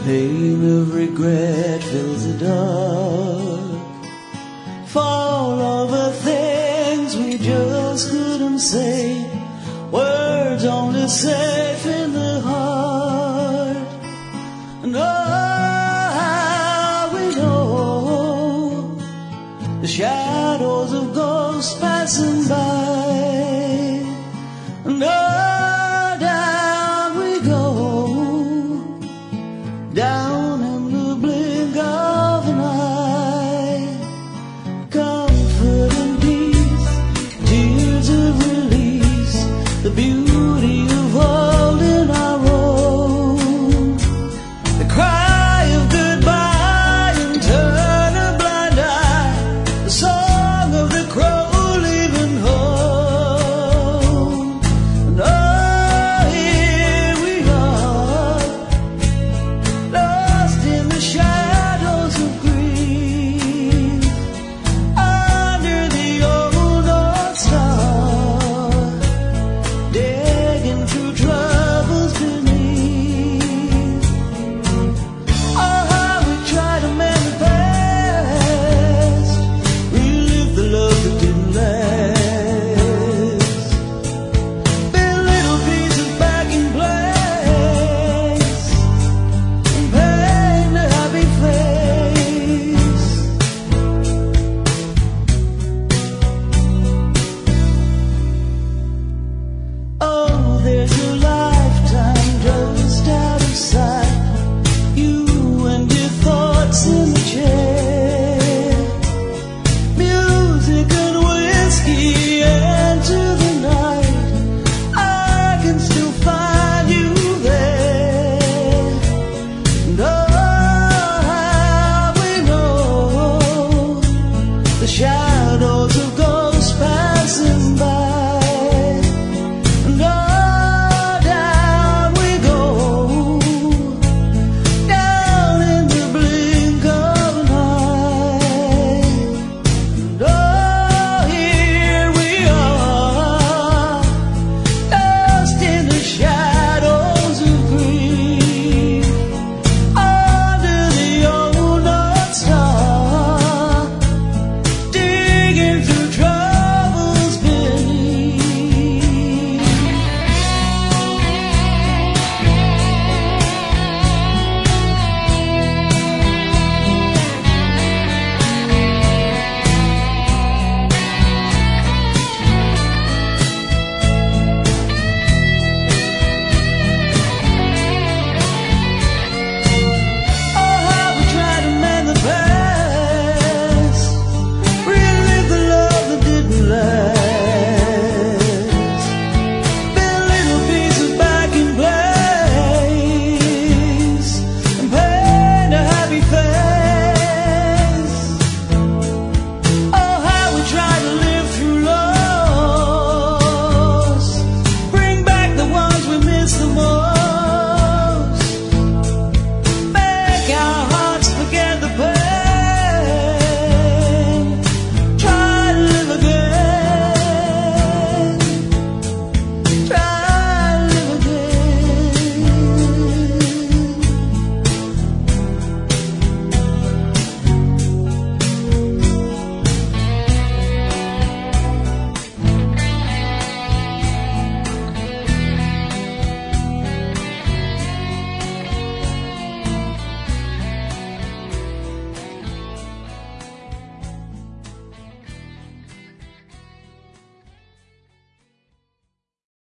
pain of regret fills the dark for all the things we just couldn't say. Words only safe in the heart. And oh, how we know the shadows of ghosts passing by. And oh, down we go, down in the blink of an eye. Comfort and peace, tears of release, the beauty of holding our own. The cry of goodbye and turn a blind eye, the song of the crow leaving home. And oh, here we are, lost in the shadows of grief, under the old North Star, digging through troubles beneath. Oh, how we try to mend the past, relive the love that didn't last, build little pieces back in place, and paint a happy face. Oh, there's a lifetime just out of sight, you and your thoughts in the chair, music and whiskey into the night. I can still find you there. And oh, how we know the shadows